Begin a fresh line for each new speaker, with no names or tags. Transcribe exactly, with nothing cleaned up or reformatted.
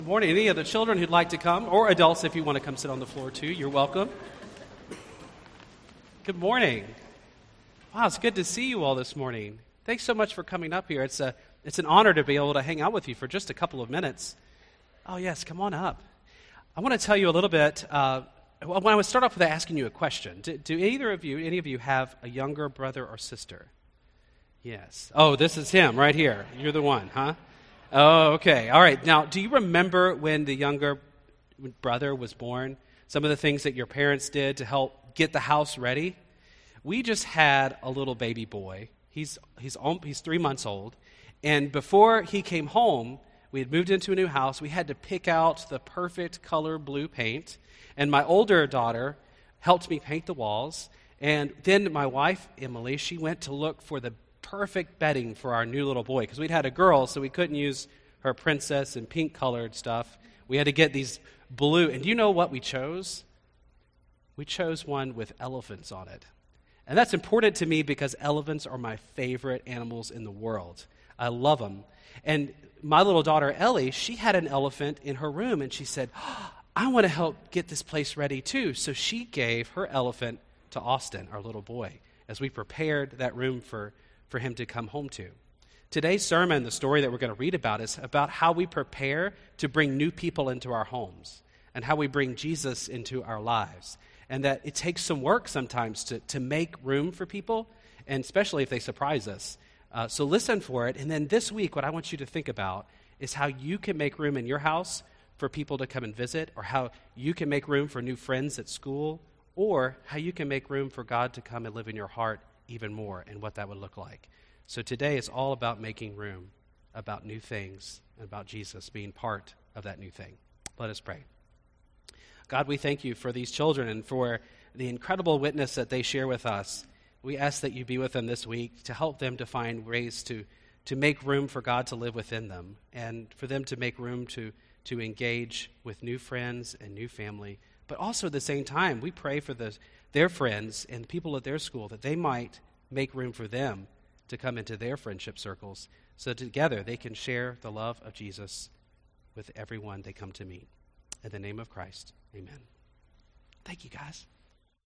Good morning. Any of the children who'd like to come, or adults if you want to come sit on the floor too, you're welcome. Good morning. Wow, it's good to see you all this morning. Thanks so much for coming up here. It's a it's an honor to be able to hang out with you for just a couple of minutes. Oh yes, come on up. I want to tell you a little bit. Uh, well, I would start off with asking you a question. Do, do either of you, any of you, have a younger brother or sister? Yes. Oh, this is him right here. You're the one, huh? Oh, okay. All right. Now, do you remember when the younger brother was born? Some of the things that your parents did to help get the house ready? We just had a little baby boy. He's he's he's three months old, and before he came home, we had moved into a new house. We had to pick out the perfect color blue paint, and my older daughter helped me paint the walls. And then my wife Emily, she went to look for the perfect bedding for our new little boy, because we'd had a girl, so we couldn't use her princess and pink colored stuff. We had to get these blue. And do you know what we chose? We chose one with elephants on it. And that's important to me because elephants are my favorite animals in the world. I love them. And my little daughter Ellie, she had an elephant in her room, and she said, oh, I want to help get this place ready too. So she gave her elephant to Austin, our little boy, as we prepared that room for for him to come home to. Today's sermon, the story that we're going to read about, is about how we prepare to bring new people into our homes and how we bring Jesus into our lives. And that it takes some work sometimes to, to make room for people, and especially if they surprise us. Uh, so listen for it. And then this week, what I want you to think about is how you can make room in your house for people to come and visit, or how you can make room for new friends at school, or how you can make room for God to come and live in your heart even more, and what that would look like. So today is all about making room, about new things, and about Jesus being part of that new thing. Let us pray. God, we thank you for these children and for the incredible witness that they share with us. We ask that you be with them this week to help them to find ways to, to make room for God to live within them, and for them to make room to, to engage with new friends and new family. But also at the same time, we pray for the, their friends and people at their school, that they might make room for them to come into their friendship circles, so together they can share the love of Jesus with everyone they come to meet. In the name of Christ, amen. Thank you, guys.